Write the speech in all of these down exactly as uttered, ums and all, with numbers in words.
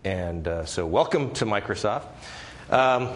And uh, so welcome to Microsoft. Um,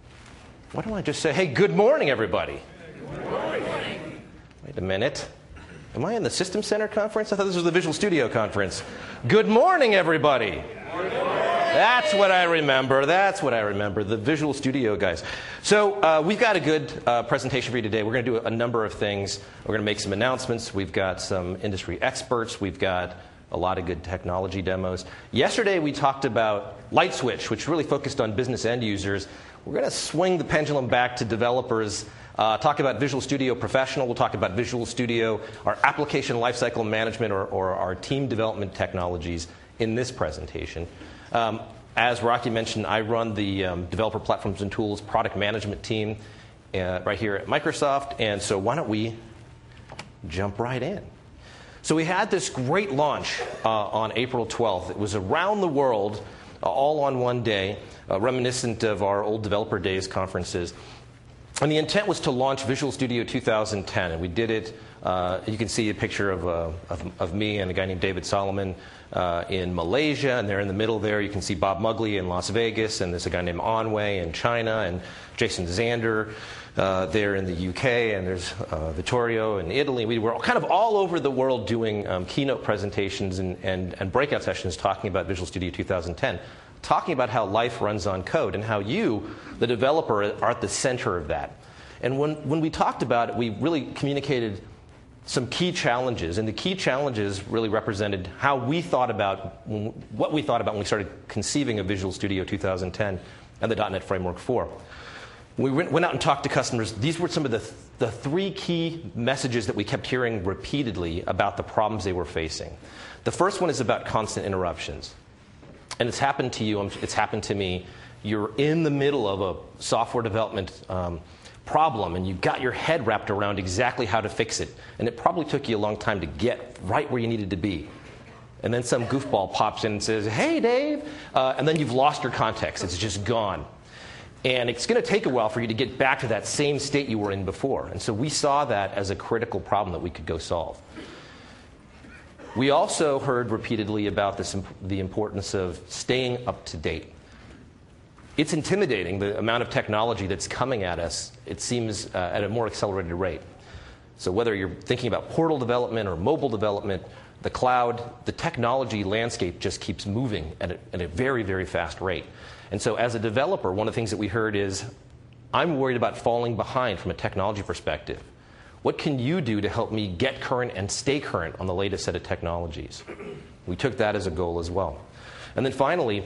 why don't I just say, hey, good morning, everybody. Good morning. Wait a minute. Am I in the System Center conference? I thought this was the Visual Studio conference. Good morning, everybody. Good morning. That's what I remember. That's what I remember, the Visual Studio guys. So uh, we've got a good uh, presentation for you today. We're going to do a number of things. We're going to make some announcements. We've got some industry experts. We've got a lot of good technology demos. Yesterday we talked about Light Switch, which really focused on business end users. We're going to swing the pendulum back to developers, uh, talk about Visual Studio Professional. We'll talk about Visual Studio, our application lifecycle management, or, or our team development technologies in this presentation. Um, as Rocky mentioned, I run the um, Developer Platforms and Tools product management team uh, right here at Microsoft. And so why don't we jump right in? So we had this great launch uh, on April twelfth. It was around the world, uh, all on one day, uh, reminiscent of our old Developer Days conferences. And the intent was to launch Visual Studio two thousand ten. And we did it, uh, you can see a picture of, uh, of, of me and a guy named David Solomon uh, in Malaysia. And there in the middle there, you can see Bob Mugley in Las Vegas. And there's a guy named Anwei in China. And Jason Zander Uh, there in the U K, and there's uh, Vittorio in Italy. We were kind of all over the world doing um, keynote presentations and, and, and breakout sessions talking about Visual Studio two thousand ten, talking about how life runs on code and how you, the developer, are at the center of that. And when, when we talked about it, we really communicated some key challenges, and the key challenges really represented how we thought about, what we thought about when we started conceiving of Visual Studio two thousand ten and the dot net Framework four. We went out and talked to customers. These were some of the, th- the three key messages that we kept hearing repeatedly about the problems they were facing. The first one is about constant interruptions. And it's happened to you. It's happened to me. You're in the middle of a software development um, problem, and you got your head wrapped around exactly how to fix it. And it probably took you a long time to get right where you needed to be. And then some goofball pops in and says, hey, Dave. Uh, and then you've lost your context. It's just gone. And it's going to take a while for you to get back to that same state you were in before. And so we saw that as a critical problem that we could go solve. We also heard repeatedly about this, the importance of staying up to date. It's intimidating, the amount of technology that's coming at us. It seems uh, at a more accelerated rate. So whether you're thinking about portal development or mobile development, the cloud, the technology landscape just keeps moving at a, at a very, very fast rate. And so as a developer, one of the things that we heard is, I'm worried about falling behind from a technology perspective. What can you do to help me get current and stay current on the latest set of technologies? We took that as a goal as well. And then finally,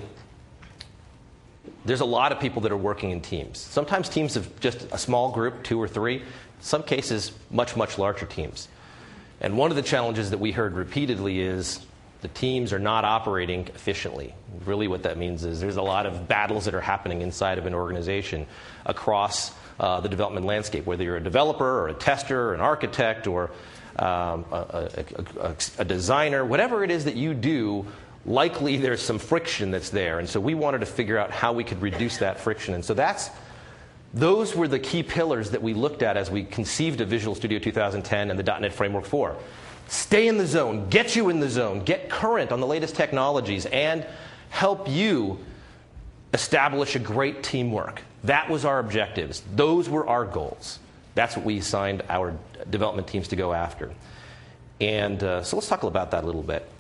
there's a lot of people that are working in teams. Sometimes teams of just a small group, two or three. In some cases, much, much larger teams. And one of the challenges that we heard repeatedly is the teams are not operating efficiently. Really what that means is there's a lot of battles that are happening inside of an organization across uh, the development landscape, whether you're a developer or a tester or an architect or um, a, a, a, a designer, whatever it is that you do, likely there's some friction that's there. And so we wanted to figure out how we could reduce that friction. And so that's Those were the key pillars that we looked at as we conceived of Visual Studio two thousand ten and the dot net Framework four. Stay in the zone, get you in the zone, get current on the latest technologies, and help you establish a great teamwork. That was our objectives. Those were our goals. That's what we assigned our development teams to go after. And uh, so let's talk about that a little bit.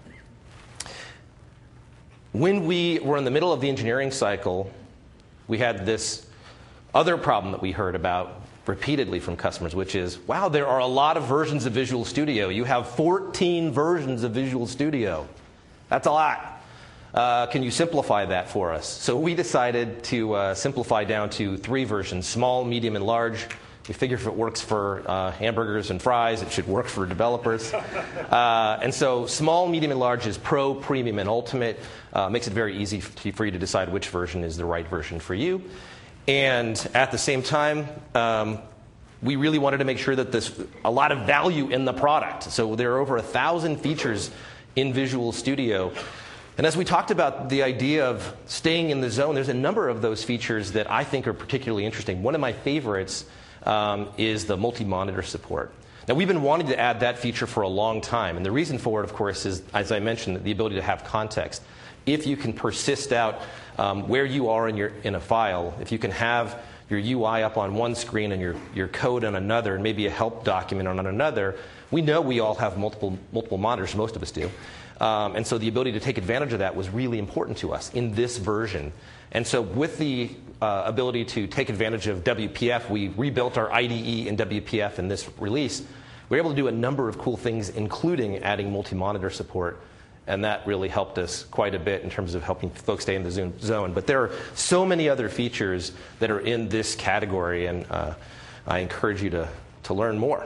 When we were in the middle of the engineering cycle, we had this other problem that we heard about repeatedly from customers, which is, wow, there are a lot of versions of Visual Studio. You have fourteen versions of Visual Studio. That's a lot. Uh, can you simplify that for us? So we decided to uh, simplify down to three versions, small, medium, and large. We figure if it works for uh, hamburgers and fries, it should work for developers. Uh, and so small, medium, and large is Pro, Premium, and Ultimate. Uh, makes it very easy for you to decide which version is the right version for you. And at the same time, um, we really wanted to make sure that there's a lot of value in the product. So there are over a thousand features in Visual Studio. And as we talked about the idea of staying in the zone, there's a number of those features that I think are particularly interesting. One of my favorites um, is the multi-monitor support. Now, we've been wanting to add that feature for a long time. And the reason for it, of course, is, as I mentioned, the ability to have context. if you can persist out um, where you are in, your, in a file, if you can have your U I up on one screen and your, your code on another, and maybe a help document on another, we know we all have multiple, multiple monitors, most of us do. Um, and so the ability to take advantage of that was really important to us in this version. And so with the uh, ability to take advantage of W P F, we rebuilt our I D E in W P F in this release. We were able to do a number of cool things, including adding multi-monitor support. And that really helped us quite a bit in terms of helping folks stay in the zone. But there are so many other features that are in this category, and uh, I encourage you to, to learn more.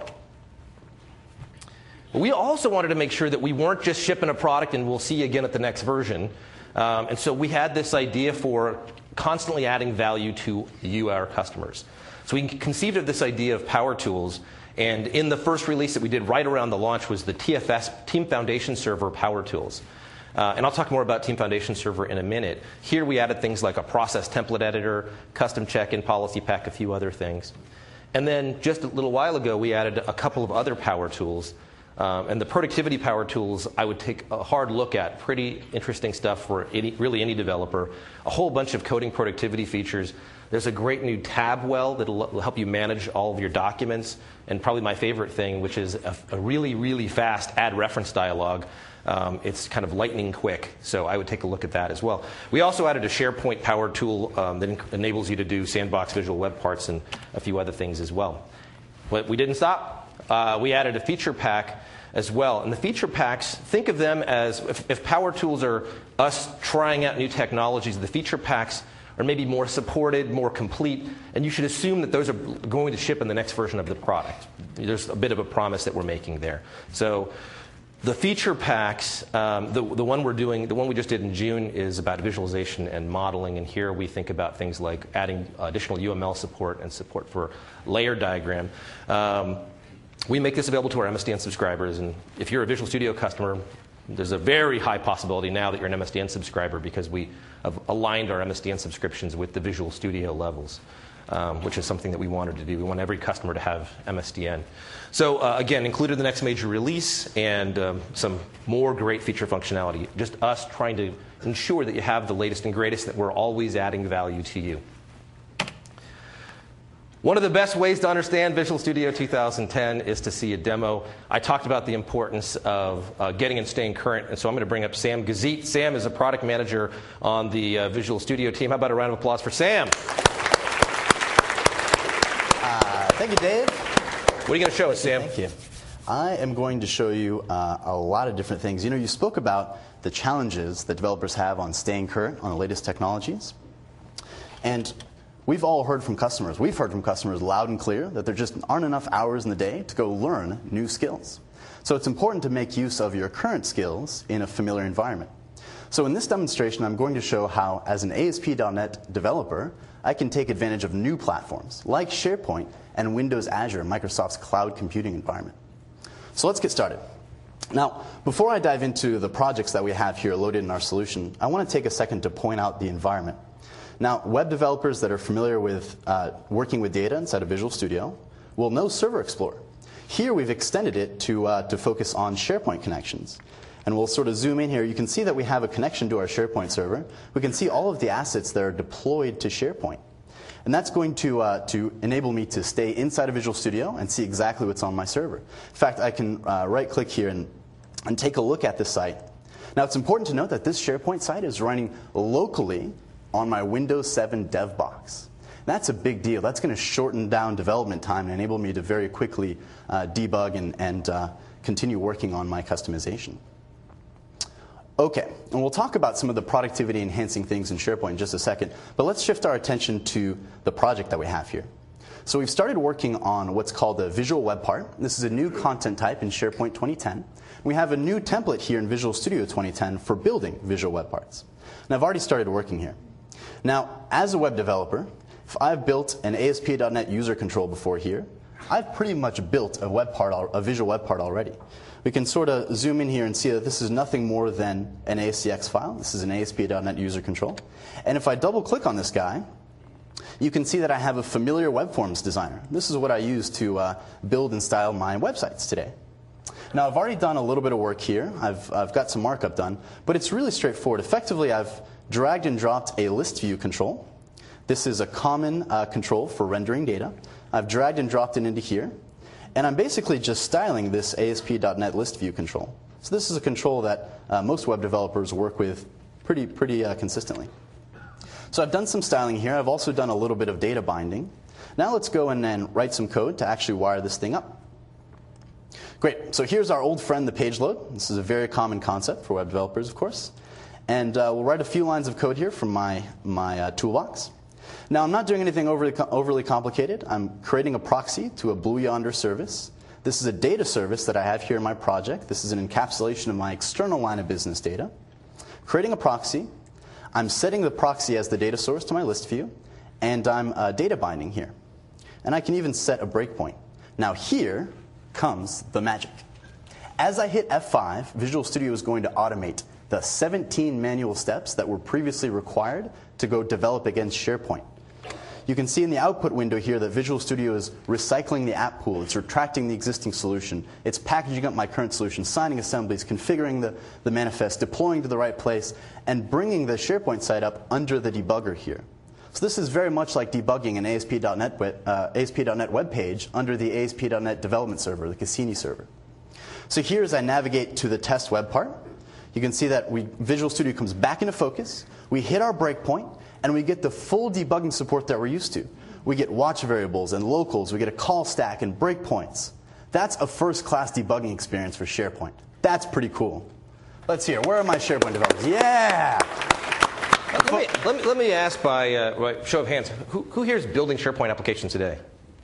We also wanted to make sure that we weren't just shipping a product and we'll see you again at the next version. Um, and so we had this idea for constantly adding value to you, our customers. So we conceived of this idea of Power Tools. And in the first release that we did right around the launch was the T F S, Team Foundation Server Power Tools. Uh, and I'll talk more about Team Foundation Server in a minute. Here we added things like a process template editor, custom check-in policy pack, a few other things. And then just a little while ago, we added a couple of other power tools. Um, and the productivity power tools, I would take a hard look at. Pretty interesting stuff for any, really any developer. A whole bunch of coding productivity features. There's a great new tab well that will help you manage all of your documents. And probably my favorite thing, which is a, a really, really fast add reference dialog. Um, it's kind of lightning quick, so I would take a look at that as well. We also added a SharePoint power tool um, that en- enables you to do sandbox visual web parts and a few other things as well. But we didn't stop. Uh, we added a feature pack as well. And the feature packs, think of them as, if, if power tools are us trying out new technologies, the feature packs are maybe more supported, more complete, and you should assume that those are going to ship in the next version of the product. There's a bit of a promise that we're making there. So the feature packs, um, the, the one we're doing, the one we just did in June is about visualization and modeling, and here we think about things like adding additional U M L support and support for layer diagram. Um, We make this available to our M S D N subscribers, and if you're a Visual Studio customer, there's a very high possibility now that you're an M S D N subscriber because we have aligned our M S D N subscriptions with the Visual Studio levels, um, which is something that we wanted to do. We want every customer to have M S D N. So uh, again, included the next major release and um, some more great feature functionality. Just us trying to ensure that you have the latest and greatest, that we're always adding value to you. One of the best ways to understand Visual Studio two thousand ten is to see a demo. I talked about the importance of uh, getting and staying current, and so I'm going to bring up Sam Gazit. Sam is a product manager on the uh, Visual Studio team. How about a round of applause for Sam? Uh, thank you, Dave. What are you going to show us, Sam? Thank you. I am going to show you uh, a lot of different things. You know, you spoke about the challenges that developers have on staying current on the latest technologies. And we've all heard from customers, we've heard from customers loud and clear that there just aren't enough hours in the day to go learn new skills. So it's important to make use of your current skills in a familiar environment. So in this demonstration, I'm going to show how, as an A S P dot net developer, I can take advantage of new platforms like SharePoint and Windows Azure, Microsoft's cloud computing environment. So let's get started. Now, before I dive into the projects that we have here loaded in our solution, I want to take a second to point out the environment. Now, web developers that are familiar with uh, working with data inside of Visual Studio will know Server Explorer. Here we've extended it to, uh, to focus on SharePoint connections. And we'll sort of zoom in here. You can see that we have a connection to our SharePoint server. We can see all of the assets that are deployed to SharePoint. And that's going to, uh, to enable me to stay inside of Visual Studio and see exactly what's on my server. In fact, I can uh, right-click here and, and take a look at this site. Now, it's important to note that this SharePoint site is running locally on my Windows seven dev box. That's a big deal. That's going to shorten down development time and enable me to very quickly uh, debug and, and uh, continue working on my customization. Okay, and we'll talk about some of the productivity enhancing things in SharePoint in just a second, but let's shift our attention to the project that we have here. So we've started working on what's called the Visual Web Part. This is a new content type in SharePoint twenty ten. We have a new template here in Visual Studio twenty ten for building Visual Web Parts. Now, I've already started working here. Now, as a web developer, if I've built an A S P dot net user control before here, I've pretty much built a web part, a visual web part already. We can sort of zoom in here and see that this is nothing more than an A S C X file. This is an A S P dot net user control. And if I double click on this guy, you can see that I have a familiar web forms designer. This is what I use to uh, build and style my websites today. Now, I've already done a little bit of work here. I've, I've got some markup done, but it's really straightforward. Effectively, I've dragged and dropped a list view control. This is a common uh, control for rendering data. I've dragged and dropped it into here, and I'm basically just styling this A S P dot net list view control. So this is a control that uh, most web developers work with pretty, pretty uh, consistently. So I've done some styling here. I've also done a little bit of data binding. Now let's go in and write some code to actually wire this thing up. Great. So here's our old friend, the page load. This is a very common concept for web developers, of course. And uh, we'll write a few lines of code here from my, my uh, toolbox. Now, I'm not doing anything overly, overly complicated. I'm creating a proxy to a Blue Yonder service. This is a data service that I have here in my project. This is an encapsulation of my external line of business data. Creating a proxy. I'm setting the proxy as the data source to my list view. And I'm uh, data binding here. And I can even set a breakpoint. Now, here comes the magic. As I hit F five, Visual Studio is going to automate the seventeen manual steps that were previously required to go develop against SharePoint. You can see in the output window here that Visual Studio is recycling the app pool. It's retracting the existing solution. It's packaging up my current solution, signing assemblies, configuring the, the manifest, deploying to the right place, and bringing the SharePoint site up under the debugger here. So this is very much like debugging an A S P dot net uh, A S P dot net web page under the A S P dot net development server, the Cassini server. So here, as I navigate to the test web part, you can see that we, Visual Studio comes back into focus. We hit our breakpoint, and we get the full debugging support that we're used to. We get watch variables and locals. We get a call stack and breakpoints. That's a first-class debugging experience for SharePoint. That's pretty cool. Let's hear. Where are my SharePoint developers? Yeah! Let me, let me, let me ask by, uh, by show of hands, who, who here is building SharePoint applications today?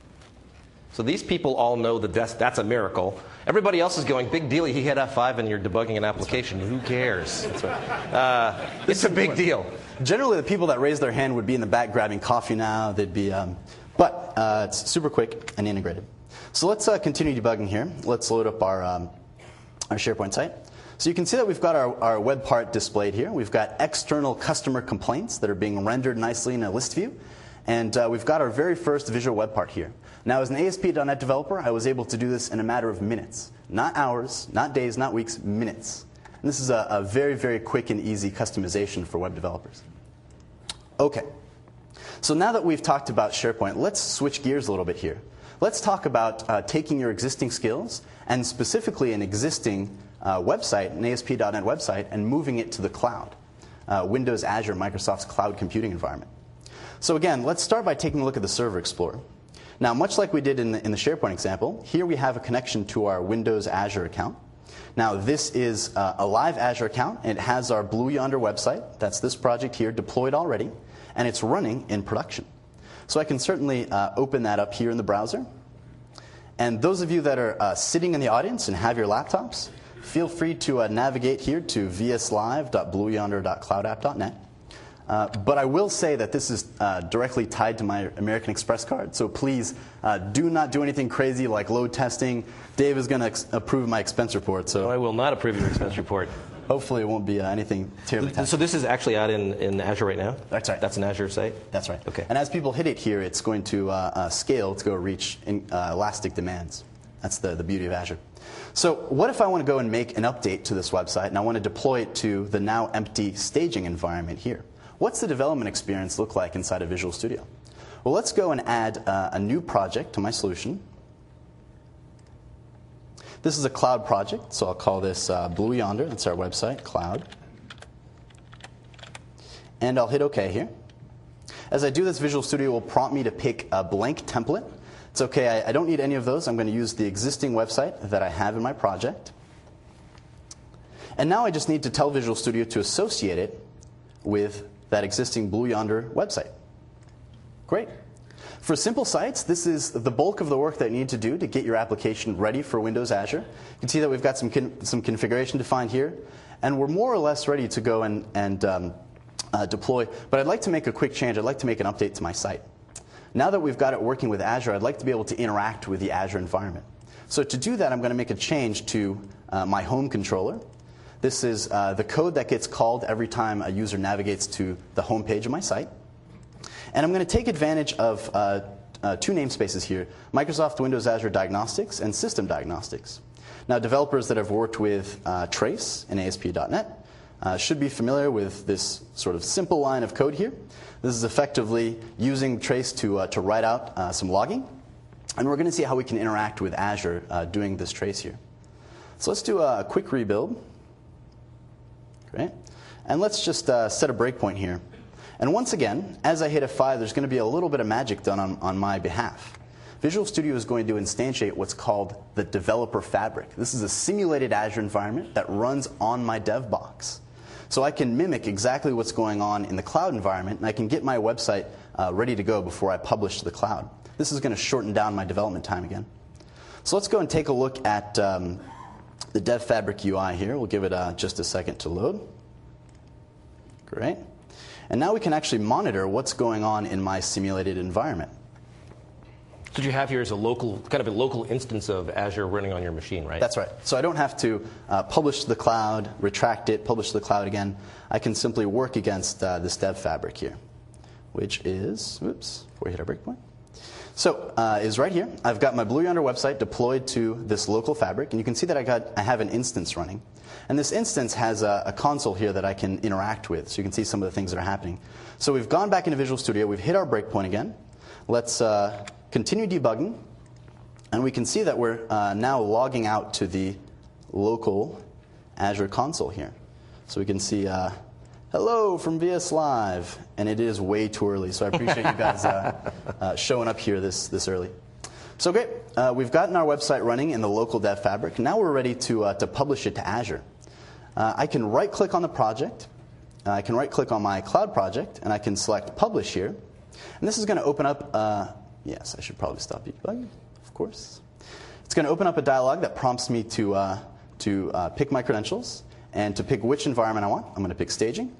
So these people all know that that's, that's a miracle. Everybody else is going, big deal, he hit F five and you're debugging an application. Who cares? That's right. uh, it's a big deal. Generally, the people that raise their hand would be in the back grabbing coffee now. They'd be, um, but uh, it's super quick and integrated. So let's uh, continue debugging here. Let's load up our, um, our SharePoint site. So you can see that we've got our, our web part displayed here. We've got external customer complaints that are being rendered nicely in a list view. And uh, we've got our very first visual web part here. Now, as an A S P dot net developer, I was able to do this in a matter of minutes. Not hours, not days, not weeks, minutes. And this is a, a very, very quick and easy customization for web developers. OK. So now that we've talked about SharePoint, let's switch gears a little bit here. Let's talk about uh, taking your existing skills, and specifically an existing uh, website, an A S P dot net website, and moving it to the cloud. Uh, Windows, Azure, Microsoft's cloud computing environment. So again, let's start by taking a look at the Server Explorer. Now, much like we did in the, in the SharePoint example, here we have a connection to our Windows Azure account. Now, this is uh, a live Azure account, and it has our Blue Yonder website. That's this project here, deployed already, and it's running in production. So I can certainly uh, open that up here in the browser. And those of you that are uh, sitting in the audience and have your laptops, feel free to uh, navigate here to v s live dot blue yonder dot cloud app dot net. Uh, but I will say that this is uh, directly tied to my American Express card. So please uh, do not do anything crazy like load testing. Dave is going to ex- approve my expense report. So no, I will not approve your expense report. Hopefully it won't be uh, anything terribly tested. So this is actually out in, in Azure right now? That's right. That's an Azure site? That's right. Okay. And as people hit it here, it's going to uh, uh, scale to go reach in, uh, elastic demands. That's the, the beauty of Azure. So what if I want to go and make an update to this website, and I want to deploy it to the now empty staging environment here? What's the development experience look like inside of Visual Studio? Well, let's go and add uh, a new project to my solution. This is a cloud project, so I'll call this uh, Blue Yonder. That's our website, cloud. And I'll hit OK here. As I do this, Visual Studio will prompt me to pick a blank template. It's OK, I, I don't need any of those. I'm going to use the existing website that I have in my project. And now I just need to tell Visual Studio to associate it with that existing Blue Yonder website. Great. For simple sites, this is the bulk of the work that you need to do to get your application ready for Windows Azure. You can see that we've got some, con- some configuration defined here, and we're more or less ready to go and, and um, uh, deploy. But I'd like to make a quick change. I'd like to make an update to my site. Now that we've got it working with Azure, I'd like to be able to interact with the Azure environment. So to do that, I'm going to make a change to uh, my home controller. This is uh, the code that gets called every time a user navigates to the home page of my site. And I'm going to take advantage of uh, uh, two namespaces here, Microsoft Windows Azure Diagnostics and System Diagnostics. Now, developers that have worked with uh, Trace in A S P dot net uh, should be familiar with this sort of simple line of code here. This is effectively using Trace to, uh, to write out uh, some logging. And we're going to see how we can interact with Azure uh, doing this trace here. So let's do a quick rebuild. Great. And let's just uh, set a breakpoint here. And once again, as I hit F five, there's going to be a little bit of magic done on, on my behalf. Visual Studio is going to instantiate what's called the Developer Fabric. This is a simulated Azure environment that runs on my dev box. So I can mimic exactly what's going on in the cloud environment, and I can get my website uh, ready to go before I publish to the cloud. This is going to shorten down my development time again. So let's go and take a look at um, the Dev Fabric U I here. We'll give it uh, just a second to load. Great. And now we can actually monitor what's going on in my simulated environment. So what you have here is a local, kind of a local instance of Azure running on your machine, right? That's right. So I don't have to uh, publish to the cloud, retract it, publish to the cloud again. I can simply work against uh, this Dev Fabric here, which is, oops, before we hit our breakpoint. So uh, is right here. I've got my Blue Yonder website deployed to this local fabric, and you can see that I got I have an instance running. And this instance has a, a console here that I can interact with, so you can see some of the things that are happening. So we've gone back into Visual Studio. We've hit our breakpoint again. Let's uh, continue debugging, and we can see that we're uh, now logging out to the local Azure console here. So we can see, uh, hello from V S Live, and it is way too early, so I appreciate you guys uh, uh, showing up here this, this early. So great, uh, we've gotten our website running in the local Dev Fabric. Now we're ready to, uh, to publish it to Azure. Uh, I can right-click on the project. Uh, I can right-click on my cloud project, and I can select Publish here. And this is going to open up, uh, yes, I should probably stop debugging, of course. It's going to open up a dialog that prompts me to, uh, to uh, pick my credentials and to pick which environment I want. I'm going to pick staging.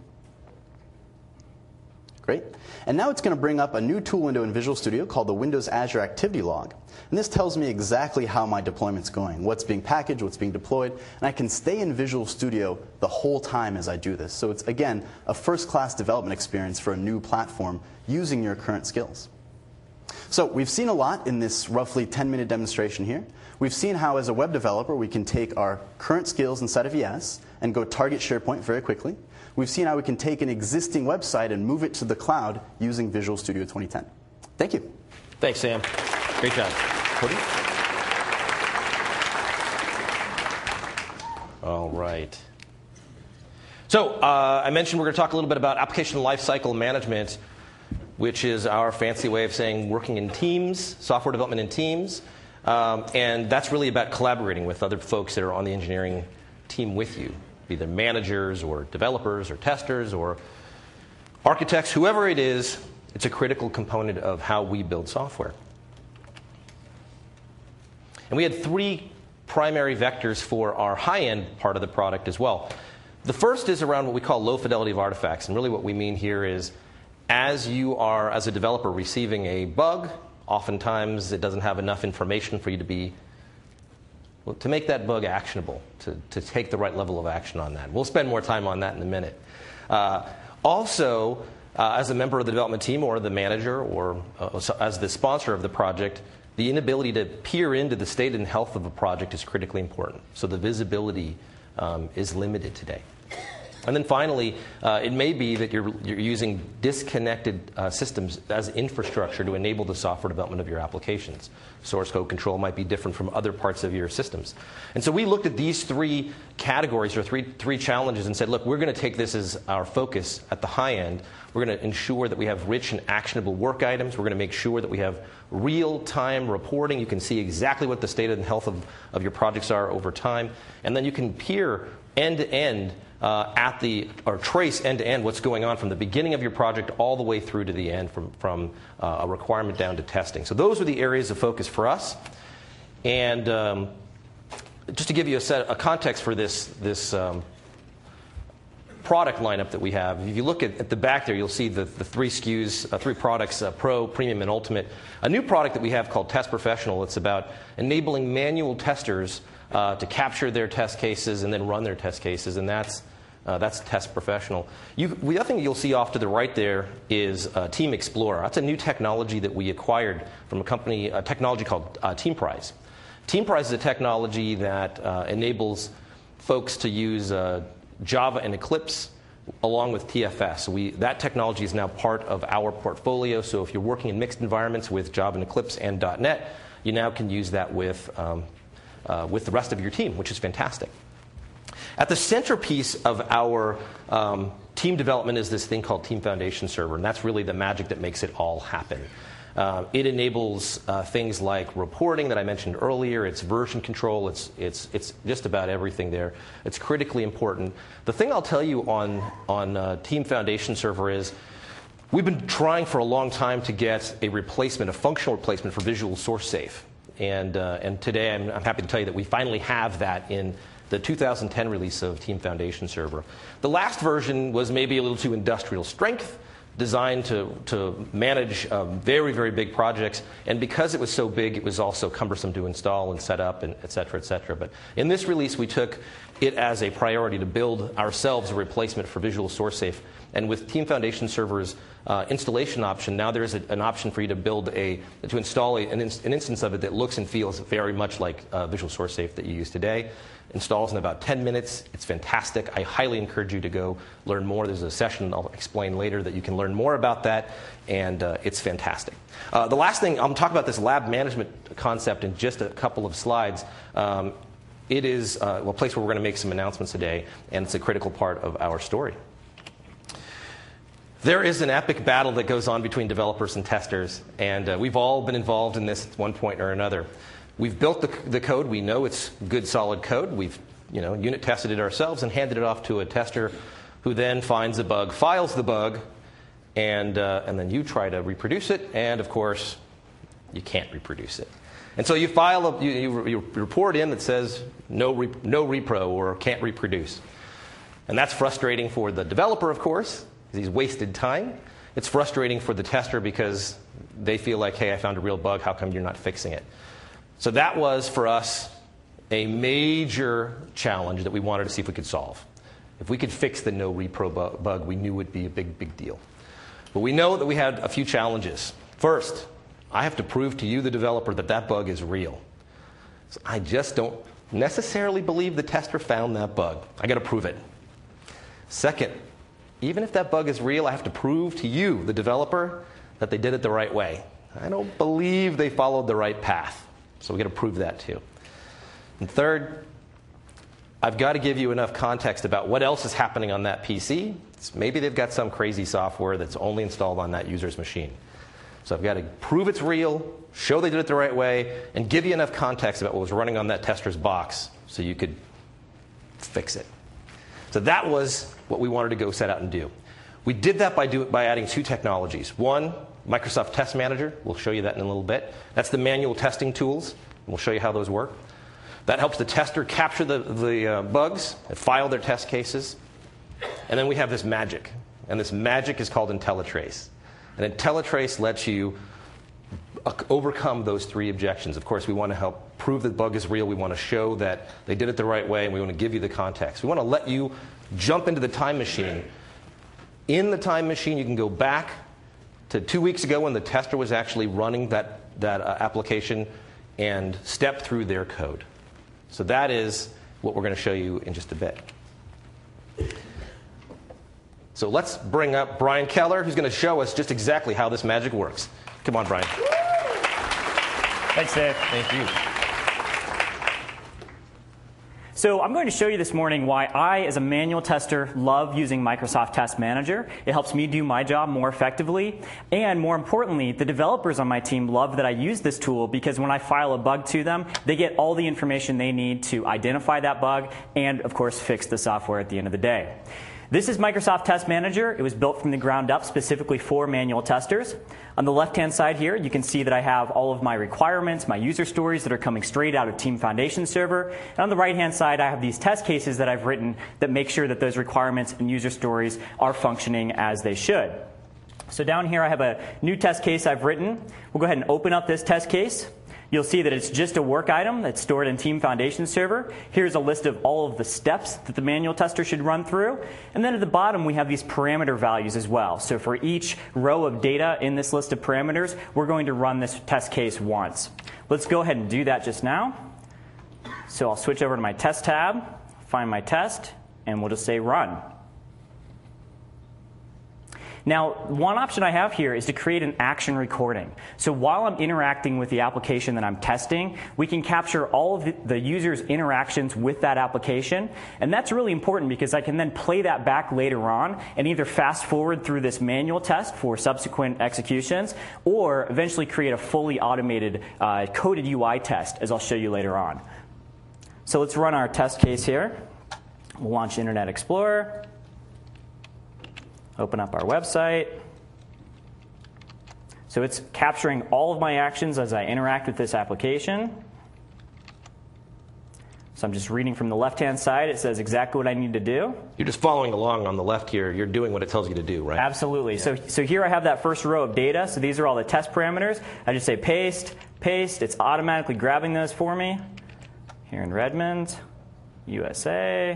Great. And now it's going to bring up a new tool window in Visual Studio called the Windows Azure Activity Log. And this tells me exactly how my deployment's going, what's being packaged, what's being deployed. And I can stay in Visual Studio the whole time as I do this. So it's, again, a first-class development experience for a new platform using your current skills. So we've seen a lot in this roughly ten minute demonstration here. We've seen how, as a web developer, we can take our current skills inside of E S and go target SharePoint very quickly. We've seen how we can take an existing website and move it to the cloud using Visual Studio twenty ten. Thank you. Thanks, Sam. Great job. Cody? All right. So uh, I mentioned we're going to talk a little bit about application lifecycle management, which is our fancy way of saying working in teams, software development in teams. Um, and that's really about collaborating with other folks that are on the engineering team with you, be they managers or developers or testers or architects, whoever it is. It's a critical component of how we build software. And we had three primary vectors for our high-end part of the product as well. The first is around what we call low fidelity of artifacts. And really what we mean here is, as you are, as a developer, receiving a bug, oftentimes it doesn't have enough information for you to be, well, to make that bug actionable, to, to take the right level of action on that. We'll spend more time on that in a minute. Uh, also, uh, as a member of the development team or the manager or uh, as the sponsor of the project, the inability to peer into the state and health of a project is critically important. So the visibility um, is limited today. And then finally, uh, it may be that you're, you're using disconnected uh, systems as infrastructure to enable the software development of your applications. Source code control might be different from other parts of your systems. And so we looked at these three categories or three, three challenges and said, look, we're going to take this as our focus at the high end. We're going to ensure that we have rich and actionable work items. We're going to make sure that we have real-time reporting. You can see exactly what the state and health of, of your projects are over time. And then you can peer end-to-end Uh, at the, or trace end-to-end what's going on from the beginning of your project all the way through to the end, from, from uh, a requirement down to testing. So those are the areas of focus for us. And um, just to give you a, set, a context for this, this um, product lineup that we have, if you look at, at the back there, you'll see the, the three S K Us, uh, three products, uh, Pro, Premium, and Ultimate. A new product that we have called Test Professional. It's about enabling manual testers uh, to capture their test cases and then run their test cases, and that's Uh, that's Test Professional. You, the other thing you'll see off to the right there is uh, Team Explorer. That's a new technology that we acquired from a company, a technology called uh, Teamprise. Teamprise is a technology that uh, enables folks to use uh, Java and Eclipse along with T F S. We, that technology is now part of our portfolio, so if you're working in mixed environments with Java and Eclipse and .NET, you now can use that with, um, uh, with the rest of your team, which is fantastic. At the centerpiece of our um, team development is this thing called Team Foundation Server, and that's really the magic that makes it all happen. Uh, it enables uh, things like reporting that I mentioned earlier. It's version control. It's, it's, it's just about everything there. It's critically important. The thing I'll tell you on, on uh, Team Foundation Server is we've been trying for a long time to get a replacement, a functional replacement for Visual Source Safe. And, uh, and today I'm, I'm happy to tell you that we finally have that in the two thousand ten release of Team Foundation Server. The last version was maybe a little too industrial strength, designed to, to manage um, very, very big projects. And because it was so big, it was also cumbersome to install and set up, and et cetera, et cetera. But in this release, we took it as a priority to build ourselves a replacement for Visual Source Safe. And with Team Foundation Server's uh, installation option, now there is a, an option for you to build a, to install a, an, inst an instance of it that looks and feels very much like uh, Visual Source Safe that you use today. Installs in about ten minutes. It's fantastic. I highly encourage you to go learn more. There's a session I'll explain later that you can learn more about that, and uh, it's fantastic. Uh, the last thing, I'm talking about this lab management concept in just a couple of slides. Um, it is uh, a place where we're going to make some announcements today, and it's a critical part of our story. There is an epic battle that goes on between developers and testers, and uh, we've all been involved in this at one point or another. We've built the, the code. We know it's good, solid code. We've you know, unit tested it ourselves and handed it off to a tester who then finds a bug, files the bug, and, uh, and then you try to reproduce it, and of course, you can't reproduce it. And so you file a, you, you, you report in that says no, re, no repro or can't reproduce. And that's frustrating for the developer, of course, because he's wasted time. It's frustrating for the tester because they feel like, hey, I found a real bug. How come you're not fixing it? So that was, for us, a major challenge that we wanted to see if we could solve. If we could fix the no repro bu bug, we knew it would be a big, big deal. But we know that we had a few challenges. First, I have to prove to you, the developer, that that bug is real. So I just don't necessarily believe the tester found that bug. I got to prove it. Second, even if that bug is real, I have to prove to you, the developer, that they did it the right way. I don't believe they followed the right path. So we've got to prove that too. And third, I've got to give you enough context about what else is happening on that P C. It's maybe they've got some crazy software that's only installed on that user's machine. So I've got to prove it's real, show they did it the right way, and give you enough context about what was running on that tester's box so you could fix it. So that was what we wanted to go set out and do. We did that by, do, by adding two technologies. One, Microsoft Test Manager. We'll show you that in a little bit. That's the manual testing tools. And we'll show you how those work. That helps the tester capture the, the uh, bugs and file their test cases. And then we have this magic. And this magic is called IntelliTrace. And IntelliTrace lets you overcome those three objections. Of course, we want to help prove that the bug is real. We want to show that they did it the right way. And we want to give you the context. We want to let you jump into the time machine. In the time machine, you can go back to two weeks ago when the tester was actually running that, that uh, application and step through their code. So that is what we're going to show you in just a bit. So let's bring up Brian Keller, who's going to show us just exactly how this magic works. Come on, Brian. Thanks, Dave. Thank you. So I'm going to show you this morning why I, as a manual tester, love using Microsoft Test Manager. It helps me do my job more effectively. And more importantly, the developers on my team love that I use this tool because when I file a bug to them, they get all the information they need to identify that bug and, of course, fix the software at the end of the day. This is Microsoft Test Manager. It was built from the ground up specifically for manual testers. On the left-hand side here, you can see that I have all of my requirements, my user stories that are coming straight out of Team Foundation Server. And on the right-hand side, I have these test cases that I've written that make sure that those requirements and user stories are functioning as they should. So down here, I have a new test case I've written. We'll go ahead and open up this test case. You'll see that it's just a work item that's stored in Team Foundation Server. Here's a list of all of the steps that the manual tester should run through. And then at the bottom, we have these parameter values as well. So for each row of data in this list of parameters, we're going to run this test case once. Let's go ahead and do that just now. So I'll switch over to my test tab, find my test, and we'll just say run. Now, one option I have here is to create an action recording. So while I'm interacting with the application that I'm testing, we can capture all of the, the user's interactions with that application. And that's really important because I can then play that back later on and either fast forward through this manual test for subsequent executions or eventually create a fully automated uh, coded U I test, as I'll show you later on. So let's run our test case here. We'll launch Internet Explorer. Open up our website. So it's capturing all of my actions as I interact with this application. So I'm just reading from the left-hand side. It says exactly what I need to do. You're just following along on the left here. You're doing what it tells you to do, right? Absolutely. Yeah. So, so here I have that first row of data. So these are all the test parameters. I just say paste, paste. It's automatically grabbing those for me. Here in Redmond, U S A.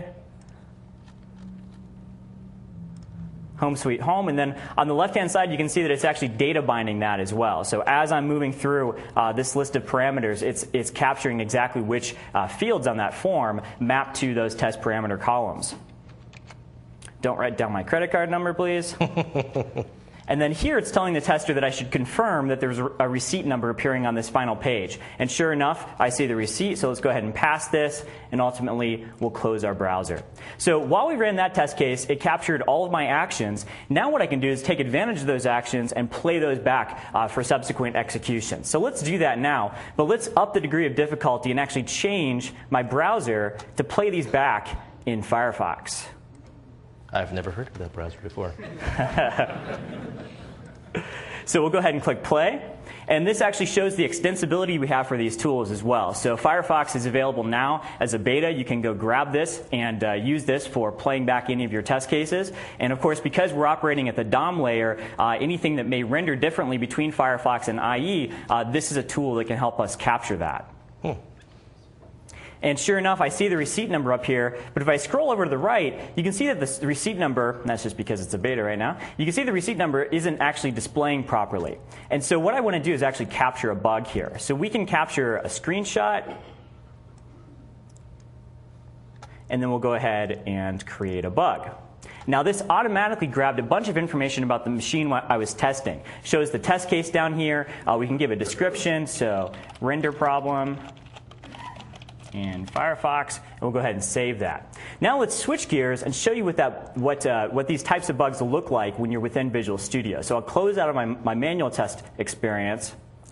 Home sweet home. And then on the left-hand side, you can see that it's actually data binding that as well. So as I'm moving through uh, this list of parameters, it's, it's capturing exactly which uh, fields on that form map to those test parameter columns. Don't write down my credit card number, please. And then here it's telling the tester that I should confirm that there's a receipt number appearing on this final page. And sure enough, I see the receipt, so let's go ahead and pass this, and ultimately we'll close our browser. So while we ran that test case, it captured all of my actions. Now what I can do is take advantage of those actions and play those back uh, for subsequent execution. So let's do that now, but let's up the degree of difficulty and actually change my browser to play these back in Firefox. I've never heard of that browser before. So we'll go ahead and click play. And this actually shows the extensibility we have for these tools as well. So Firefox is available now as a beta. You can go grab this and uh, use this for playing back any of your test cases. And of course, because we're operating at the D O M layer, uh, anything that may render differently between Firefox and I E, uh, this is a tool that can help us capture that. Hmm. And sure enough, I see the receipt number up here. But if I scroll over to the right, you can see that the receipt number, and that's just because it's a beta right now, you can see the receipt number isn't actually displaying properly. And so what I want to do is actually capture a bug here. So we can capture a screenshot. And then we'll go ahead and create a bug. Now this automatically grabbed a bunch of information about the machine I was testing. It shows the test case down here. Uh, we can give a description. So render problem in Firefox, and we'll go ahead and save that. Now let's switch gears and show you what, that, what, uh, what these types of bugs will look like when you're within Visual Studio. So I'll close out of my, my manual test experience,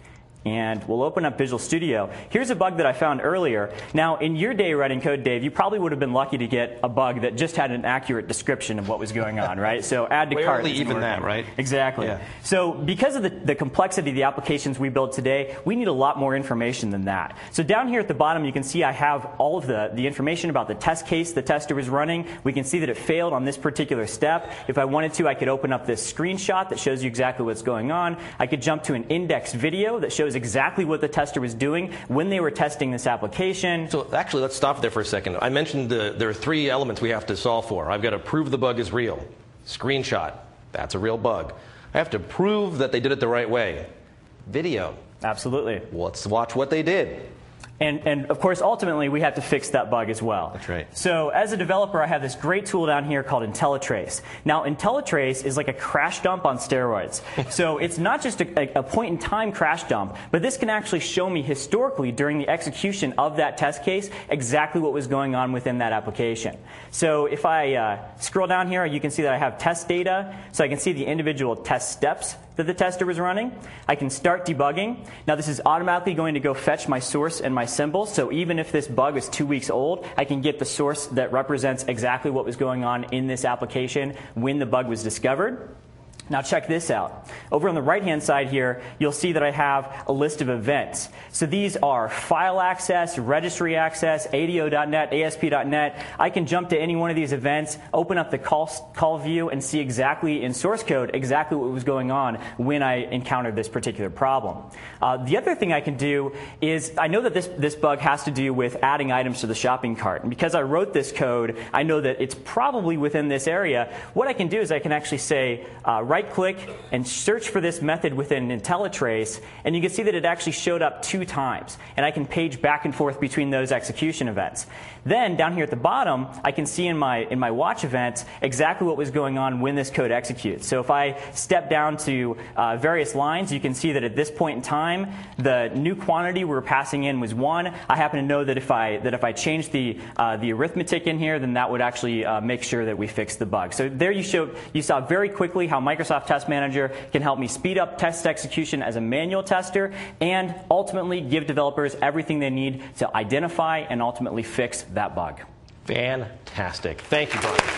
and we'll open up Visual Studio. Here's a bug that I found earlier. Now, in your day writing code, Dave, you probably would have been lucky to get a bug that just had an accurate description of what was going on, right? So add to cart. Rarely even that, right? Exactly. Yeah. So because of the, the complexity of the applications we build today, we need a lot more information than that. So down here at the bottom, you can see I have all of the, the information about the test case the tester was running. We can see that it failed on this particular step. If I wanted to, I could open up this screenshot that shows you exactly what's going on. I could jump to an indexed video that shows exactly what the tester was doing when they were testing this application. So actually, let's stop there for a second. I mentioned the, there are three elements we have to solve for. I've got to prove the bug is real. Screenshot, that's a real bug. I have to prove that they did it the right way. Video. Absolutely. Let's watch what they did. And, and of course, ultimately, we have to fix that bug as well. That's right. So as a developer, I have this great tool down here called IntelliTrace. Now, IntelliTrace is like a crash dump on steroids. So it's not just a, a point-in-time crash dump, but this can actually show me historically during the execution of that test case exactly what was going on within that application. So if I uh, scroll down here, you can see that I have test data. So I can see the individual test steps that the tester was running. I can start debugging. Now this is automatically going to go fetch my source and my symbol. So even if this bug is two weeks old, I can get the source that represents exactly what was going on in this application when the bug was discovered. Now check this out. Over on the right-hand side here, you'll see that I have a list of events. So these are file access, registry access, A D O dot net, A S P dot net. I can jump to any one of these events, open up the call, call view, and see exactly in source code exactly what was going on when I encountered this particular problem. Uh, the other thing I can do is, I know that this, this bug has to do with adding items to the shopping cart. And because I wrote this code, I know that it's probably within this area. What I can do is I can actually say, uh, right right-click and search for this method within IntelliTrace, and you can see that it actually showed up two times. And I can page back and forth between those execution events. Then, down here at the bottom, I can see in my, in my watch events exactly what was going on when this code executes. So if I step down to uh, various lines, you can see that at this point in time, the new quantity we were passing in was one. I happen to know that if I, that if I change the, uh, the arithmetic in here, then that would actually uh, make sure that we fix the bug. So there you, showed, you saw very quickly how Microsoft Test Manager can help me speed up test execution as a manual tester and ultimately give developers everything they need to identify and ultimately fix that bug. Fantastic. Thank you, Brian.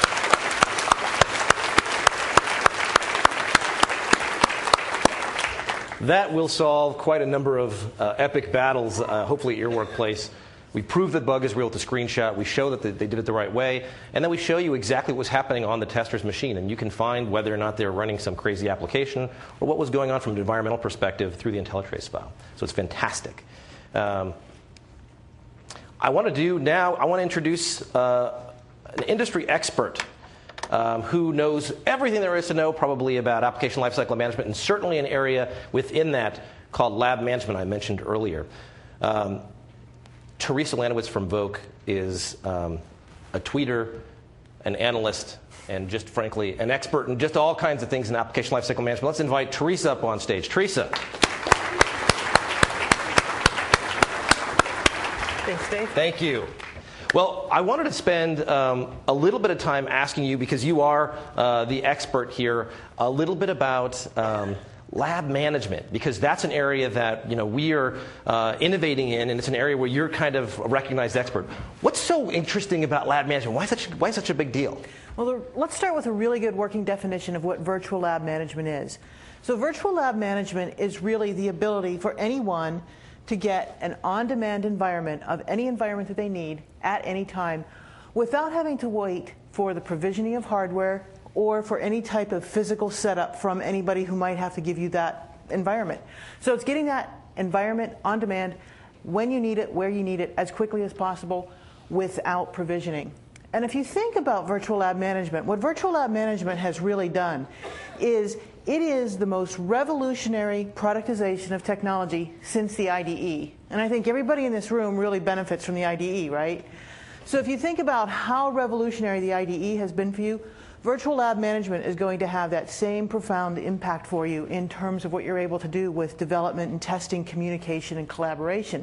That will solve quite a number of uh, epic battles, uh, hopefully at your workplace. We prove that bug is real with the screenshot. We show that they did it the right way. And then we show you exactly what was happening on the tester's machine. And you can find whether or not they're running some crazy application or what was going on from an environmental perspective through the IntelliTrace file. So it's fantastic. Um, I want to do now, I want to introduce uh, an industry expert um, who knows everything there is to know probably about application lifecycle management, and certainly an area within that called lab management I mentioned earlier. Um, Teresa Lanowitz from Voke is um, a tweeter, an analyst, and just frankly, an expert in just all kinds of things in application lifecycle management. Let's invite Teresa up on stage. Teresa. Thanks, Dave. Thank you. Well, I wanted to spend um, a little bit of time asking you, because you are uh, the expert here, a little bit about um, lab management, because that's an area that you know we are uh, innovating in, and it's an area where you're kind of a recognized expert. What's so interesting about lab management? Why such why such a big deal? Well, the, let's start with a really good working definition of what virtual lab management is. So virtual lab management is really the ability for anyone to get an on-demand environment of any environment that they need at any time without having to wait for the provisioning of hardware or for any type of physical setup from anybody who might have to give you that environment. So it's getting that environment on demand when you need it, where you need it, as quickly as possible without provisioning. And if you think about virtual lab management, what virtual lab management has really done is it is the most revolutionary productization of technology since the I D E. And I think everybody in this room really benefits from the I D E, right? So if you think about how revolutionary the I D E has been for you, virtual lab management is going to have that same profound impact for you in terms of what you're able to do with development and testing, communication, and collaboration.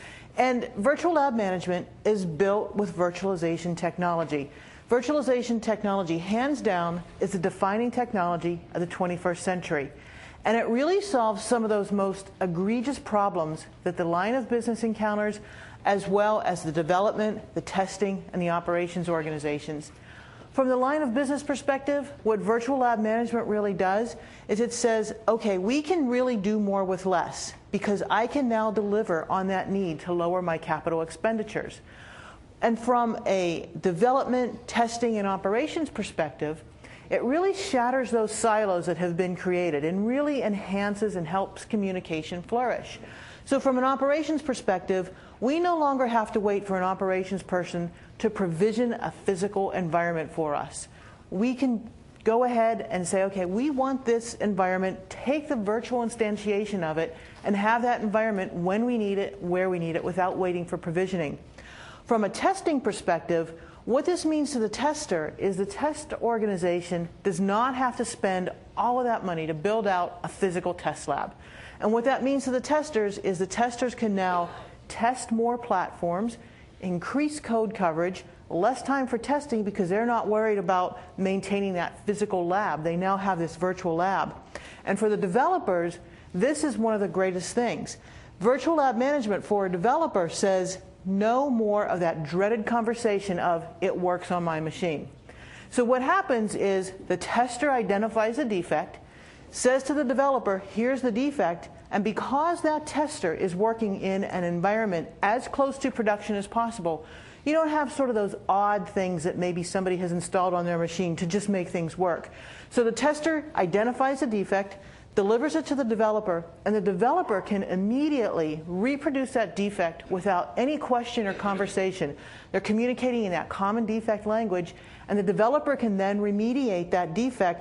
And virtual lab management is built with virtualization technology. Virtualization technology, hands down, is the defining technology of the twenty-first century. And it really solves some of those most egregious problems that the line of business encounters, as well as the development, the testing, and the operations organizations. From the line of business perspective, what virtual lab management really does is it says, okay, we can really do more with less because I can now deliver on that need to lower my capital expenditures. And from a development, testing, and operations perspective, it really shatters those silos that have been created and really enhances and helps communication flourish. So from an operations perspective, we no longer have to wait for an operations person to provision a physical environment for us. We can go ahead and say, okay, we want this environment, take the virtual instantiation of it, and have that environment when we need it, where we need it, without waiting for provisioning. From a testing perspective, what this means to the tester is the test organization does not have to spend all of that money to build out a physical test lab. And what that means to the testers is the testers can now test more platforms, increase code coverage, less time for testing because they're not worried about maintaining that physical lab. They now have this virtual lab. And for the developers, this is one of the greatest things. Virtual lab management for a developer says no more of that dreaded conversation of it works on my machine. So what happens is the tester identifies a defect, says to the developer, here's the defect, and because that tester is working in an environment as close to production as possible, you don't have sort of those odd things that maybe somebody has installed on their machine to just make things work. So the tester identifies a defect, delivers it to the developer, and the developer can immediately reproduce that defect without any question or conversation. They're communicating in that common defect language, and the developer can then remediate that defect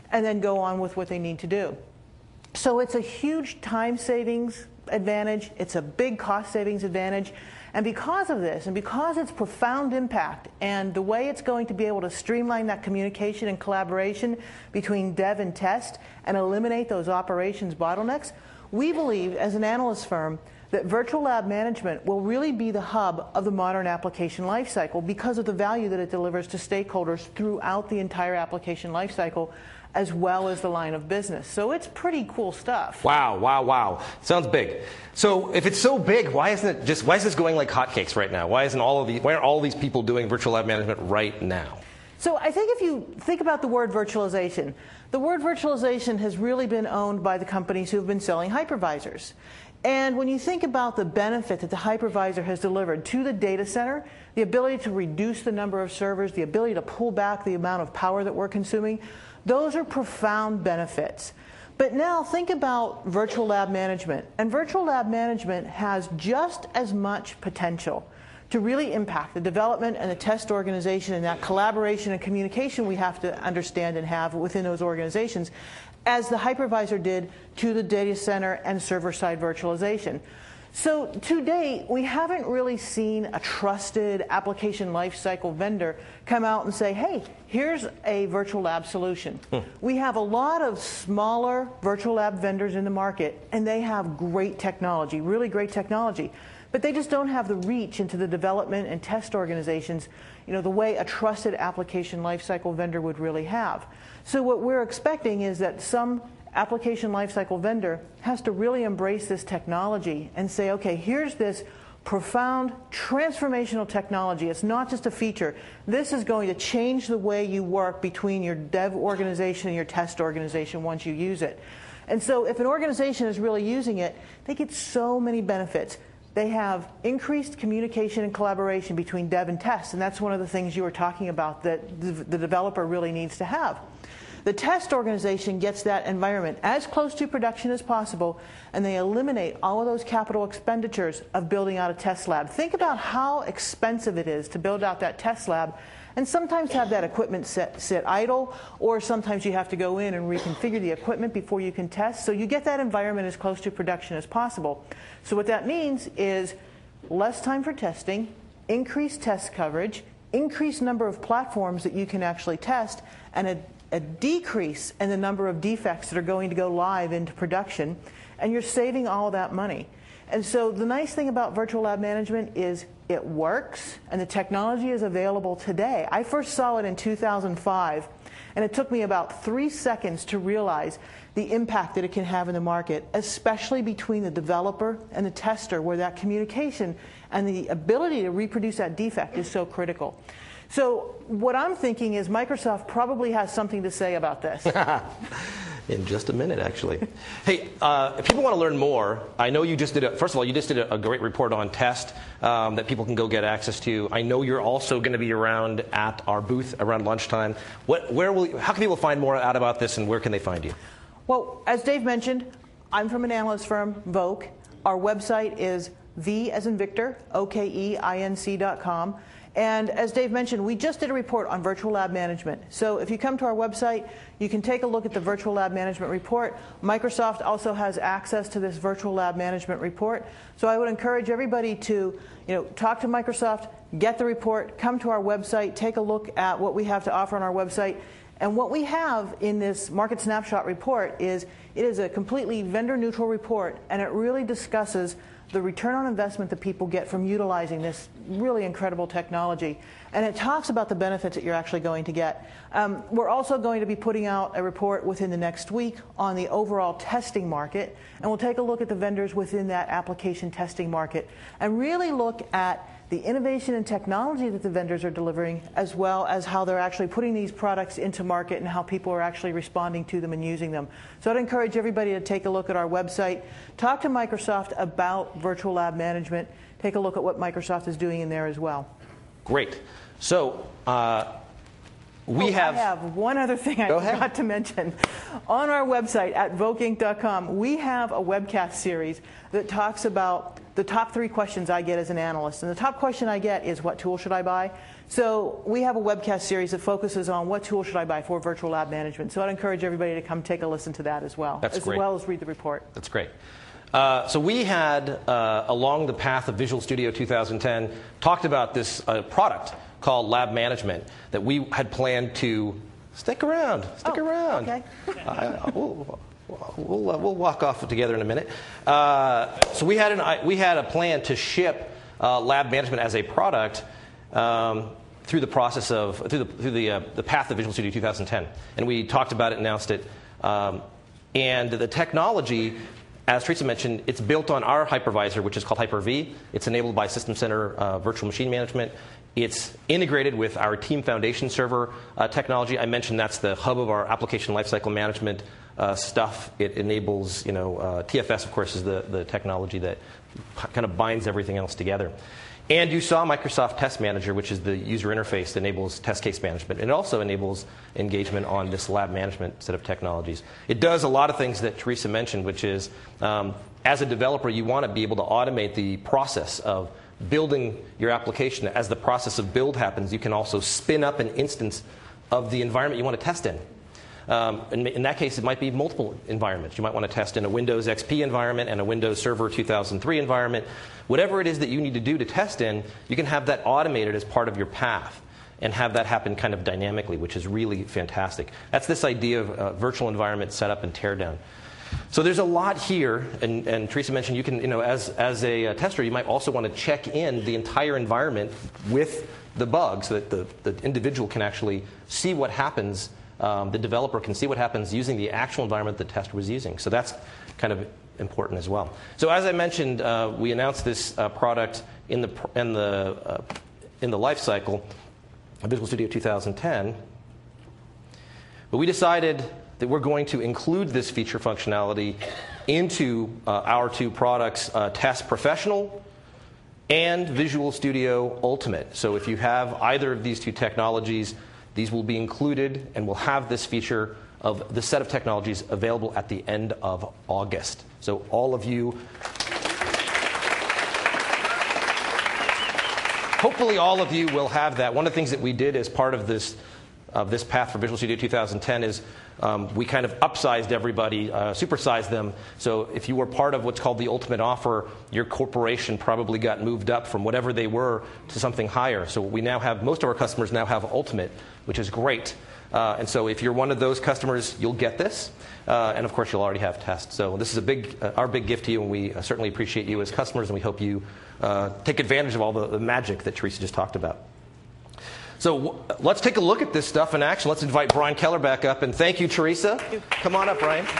and then go on with what they need to do. So it's a huge time savings advantage. It's a big cost savings advantage. And because of this, and because its profound impact and the way it's going to be able to streamline that communication and collaboration between dev and test and eliminate those operations bottlenecks, we believe as an analyst firm that virtual lab management will really be the hub of the modern application lifecycle because of the value that it delivers to stakeholders throughout the entire application lifecycle, as well as the line of business. So it's pretty cool stuff. Wow, wow, wow. Sounds big. So if it's so big, why isn't it just, why is this going like hotcakes right now? Why isn't all of these, why aren't all these people doing virtual lab management right now? So I think if you think about the word virtualization, the word virtualization has really been owned by the companies who have been selling hypervisors. And when you think about the benefit that the hypervisor has delivered to the data center, the ability to reduce the number of servers, the ability to pull back the amount of power that we're consuming, those are profound benefits. But now think about virtual lab management. And virtual lab management has just as much potential to really impact the development and the test organization and that collaboration and communication we have to understand and have within those organizations as the hypervisor did to the data center and server-side virtualization. So to date, we haven't really seen a trusted application lifecycle vendor come out and say, hey, here's a virtual lab solution. Hmm. We have a lot of smaller virtual lab vendors in the market, and they have great technology, really great technology. But they just don't have the reach into the development and test organizations, you know, the way a trusted application lifecycle vendor would really have. So what we're expecting is that some application lifecycle vendor has to really embrace this technology and say, okay, here's this profound transformational technology. It's not just a feature. This is going to change the way you work between your dev organization and your test organization once you use it. And so if an organization is really using it, they get so many benefits. They have increased communication and collaboration between dev and test, and that's one of the things you were talking about that the, the developer really needs to have. The test organization gets that environment as close to production as possible, and they eliminate all of those capital expenditures of building out a test lab. Think about how expensive it is to build out that test lab, and sometimes have that equipment sit, sit idle, or sometimes you have to go in and reconfigure the equipment before you can test. So you get that environment as close to production as possible. So what that means is less time for testing, increased test coverage, increased number of platforms that you can actually test, and a a decrease in the number of defects that are going to go live into production, and you're saving all that money. And so the nice thing about virtual lab management is it works, and the technology is available today. I first saw it in two thousand five, and it took me about three seconds to realize the impact that it can have in the market, especially between the developer and the tester, where that communication and the ability to reproduce that defect is so critical. So what I'm thinking is Microsoft probably has something to say about this. In just a minute, actually. Hey, uh, if people want to learn more, I know you just did a, first of all, you just did a, a great report on test um, that people can go get access to. I know you're also going to be around at our booth around lunchtime. What, where will, how can people find more out about this, and where can they find you? Well, as Dave mentioned, I'm from an analyst firm, Voke. Our website is V as in Victor, O K E I N C dot com. And as Dave mentioned, we just did a report on virtual lab management. So if you come to our website, you can take a look at the virtual lab management report. Microsoft also has access to this virtual lab management report. So I would encourage everybody to, you know, talk to Microsoft, get the report, come to our website, take a look at what we have to offer on our website. And what we have in this Market Snapshot report is it is a completely vendor-neutral report, and it really discusses the return on investment that people get from utilizing this really incredible technology. And it talks about the benefits that you're actually going to get. Um, we're also going to be putting out a report within the next week on the overall testing market, and we'll take a look at the vendors within that application testing market and really look at the innovation and technology that the vendors are delivering, as well as how they're actually putting these products into market and how people are actually responding to them and using them. So I'd encourage everybody to take a look at our website, talk to Microsoft about virtual lab management, take a look at what Microsoft is doing in there as well. Great. So uh, we oh, have... I have one other thing I Go forgot ahead. to mention. On our website at voke inc dot com, we have a webcast series that talks about the top three questions I get as an analyst. And the top question I get is, what tool should I buy? So we have a webcast series that focuses on what tool should I buy for virtual lab management. So I'd encourage everybody to come take a listen to that as well, That's as great. well as read the report. That's great. Uh, so we had, uh, along the path of Visual Studio two thousand ten, talked about this uh, product called Lab Management that we had planned to stick around, stick Oh, around. okay. uh, we'll, we'll, uh, we'll walk off together in a minute. Uh, so we had, an, we had a plan to ship uh, Lab Management as a product um, through the process of, through the, through the, uh, the path of Visual Studio two thousand ten. And we talked about it, announced it. Um, and the technology, as Teresa mentioned, it's built on our hypervisor, which is called Hyper-V. It's enabled by System Center uh, Virtual Machine Management. It's integrated with our Team Foundation server uh, technology. I mentioned that's the hub of our application lifecycle management uh, stuff. It enables, you know, uh, T F S, of course, is the, the technology that kind of binds everything else together. And you saw Microsoft Test Manager, which is the user interface that enables test case management. It also enables engagement on this lab management set of technologies. It does a lot of things that Teresa mentioned, which is, um, as a developer, you want to be able to automate the process of building your application. As the process of build happens, you can also spin up an instance of the environment you want to test in. Um, in, in that case, it might be multiple environments. You might want to test in a Windows X P environment and a Windows Server two thousand three environment. Whatever it is that you need to do to test in, you can have that automated as part of your path and have that happen kind of dynamically, which is really fantastic. That's this idea of uh, virtual environment setup and teardown. So there's a lot here, and, and Teresa mentioned you can, you know, as, as a uh, tester, you might also want to check in the entire environment with the bugs so that the, the individual can actually see what happens. Um, the developer can see what happens using the actual environment the tester was using. So that's kind of important as well. So as I mentioned, uh, we announced this uh, product in the in the uh, in the life cycle of Visual Studio two thousand ten. But we decided that we're going to include this feature functionality into uh, our two products, uh, Test Professional and Visual Studio Ultimate. So if you have either of these two technologies, these will be included and will have this feature of the set of technologies available at the end of August. So all of you, hopefully all of you will have that. One of the things that we did as part of this of this path for Visual Studio two thousand ten is um, we kind of upsized everybody, uh, supersized them. So if you were part of what's called the Ultimate Offer, your corporation probably got moved up from whatever they were to something higher. So we now have, most of our customers now have Ultimate, which is great. Uh, and so if you're one of those customers, you'll get this. Uh, and of course, you'll already have Test. So this is a big, uh, our big gift to you, and we uh, certainly appreciate you as customers, and we hope you uh, take advantage of all the, the magic that Teresa just talked about. So w- let's take a look at this stuff in action. Let's invite Brian Keller back up. And thank you, Teresa. Thank you. Come on up, Brian.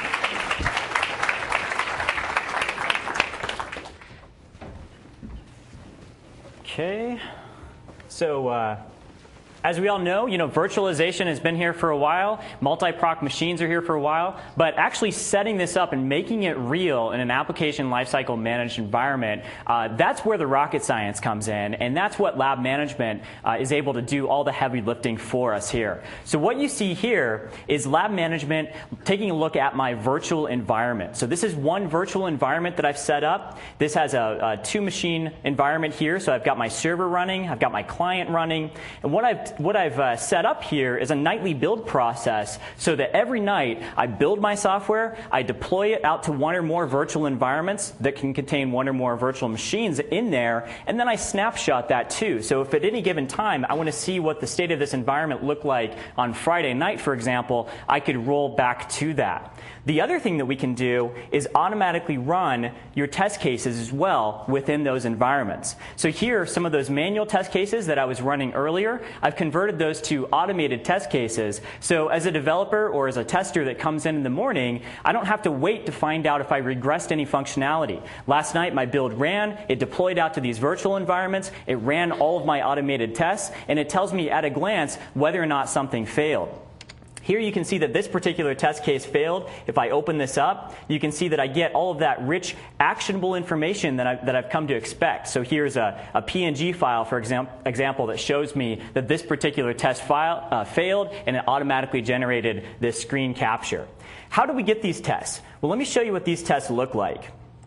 Okay. So uh, as we all know, you know, virtualization has been here for a while. Multi-proc machines are here for a while. But actually setting this up and making it real in an application lifecycle managed environment, uh, that's where the rocket science comes in. And that's what lab management uh, is able to do all the heavy lifting for us here. So what you see here is lab management taking a look at my virtual environment. So this is one virtual environment that I've set up. This has a, a two-machine environment here. So I've got my server running. I've got my client running. And what I've What I've uh, set up here is a nightly build process so that every night I build my software, I deploy it out to one or more virtual environments that can contain one or more virtual machines in there, and then I snapshot that too. So if at any given time I want to see what the state of this environment looked like on Friday night, for example, I could roll back to that. The other thing that we can do is automatically run your test cases as well within those environments. So here are some of those manual test cases that I was running earlier. I've converted those to automated test cases. So as a developer or as a tester that comes in in the morning, I don't have to wait to find out if I regressed any functionality. Last night my build ran, it deployed out to these virtual environments, it ran all of my automated tests, and it tells me at a glance whether or not something failed. Here you can see that this particular test case failed. If I open this up, you can see that I get all of that rich, actionable information that, I, that I've come to expect. So here's a, a P N G file, for example, example, that shows me that this particular test file uh, failed, and it automatically generated this screen capture. How do we get these tests? Well, let me show you what these tests look like.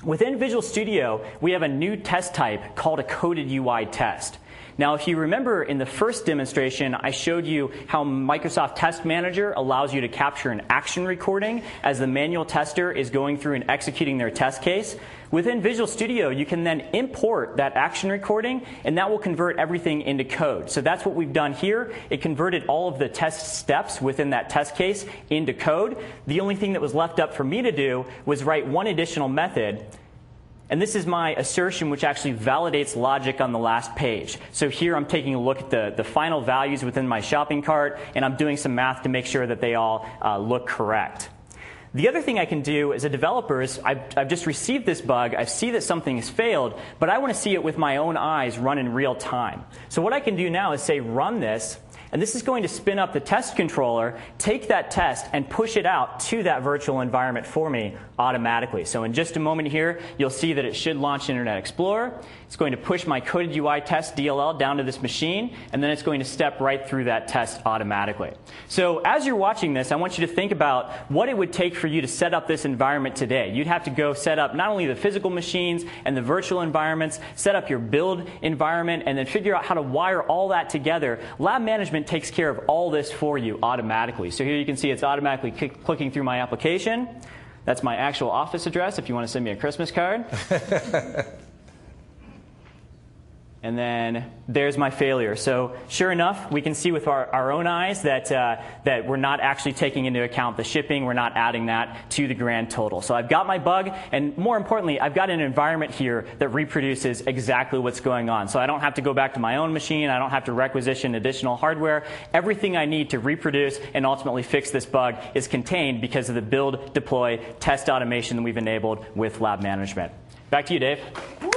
Within Visual Studio, we have a new test type called a coded U I test. Now, if you remember in the first demonstration, I showed you how Microsoft Test Manager allows you to capture an action recording as the manual tester is going through and executing their test case. Within Visual Studio, you can then import that action recording, and that will convert everything into code. So that's what we've done here. It converted all of the test steps within that test case into code. The only thing that was left up for me to do was write one additional method. And this is my assertion, which actually validates logic on the last page. So here I'm taking a look at the, the final values within my shopping cart, and I'm doing some math to make sure that they all uh, look correct. The other thing I can do as a developer is I've, I've just received this bug. I see that something has failed, but I want to see it with my own eyes run in real time. So what I can do now is say run this. And this is going to spin up the test controller, take that test, and push it out to that virtual environment for me automatically. So in just a moment here, you'll see that it should launch Internet Explorer. It's going to push my coded U I test D L L down to this machine, and then it's going to step right through that test automatically. So as you're watching this, I want you to think about what it would take for you to set up this environment today. You'd have to go set up not only the physical machines and the virtual environments, set up your build environment, and then figure out how to wire all that together. Lab Management takes care of all this for you automatically. So here you can see it's automatically click clicking through my application. That's my actual office address if you want to send me a Christmas card. And then there's my failure. So sure enough, we can see with our, our own eyes that, uh, that we're not actually taking into account the shipping. We're not adding that to the grand total. So I've got my bug, and more importantly, I've got an environment here that reproduces exactly what's going on. So I don't have to go back to my own machine. I don't have to requisition additional hardware. Everything I need to reproduce and ultimately fix this bug is contained because of the build, deploy, test automation that we've enabled with Lab Management. Back to you, Dave.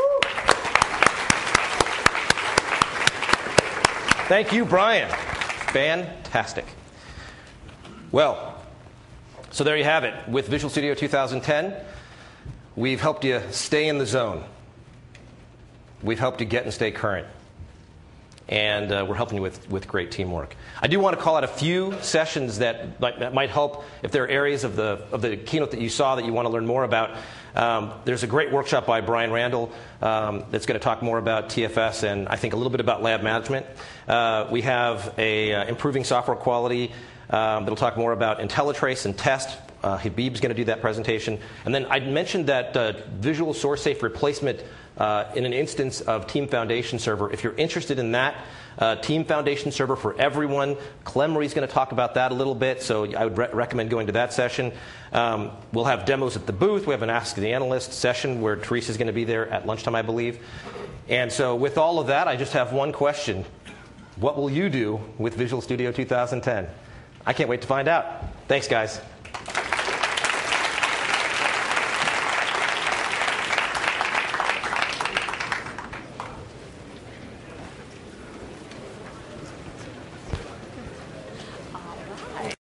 Thank you, Brian. Fantastic. Well, so there you have it. With Visual Studio two thousand ten, we've helped you stay in the zone. We've helped you get and stay current. And uh, we're helping you with, with great teamwork. I do want to call out a few sessions that might, that might help if there are areas of the, of the keynote that you saw that you want to learn more about. Um, there's a great workshop by Brian Randall um, that's going to talk more about T F S and I think a little bit about lab management. Uh, we have a uh, improving software quality um, that'll talk more about IntelliTrace and test. Uh, Habib's going to do that presentation. And then I mentioned that uh, Visual SourceSafe replacement uh, in an instance of Team Foundation Server. If you're interested in that, uh, Team Foundation Server for everyone, Clem Marie's going to talk about that a little bit, so I would re recommend going to that session. Um, we'll have demos at the booth. We have an Ask the Analyst session where Teresa's going to be there at lunchtime, I believe. And so with all of that, I just have one question. What will you do with Visual Studio two thousand ten? I can't wait to find out. Thanks, guys.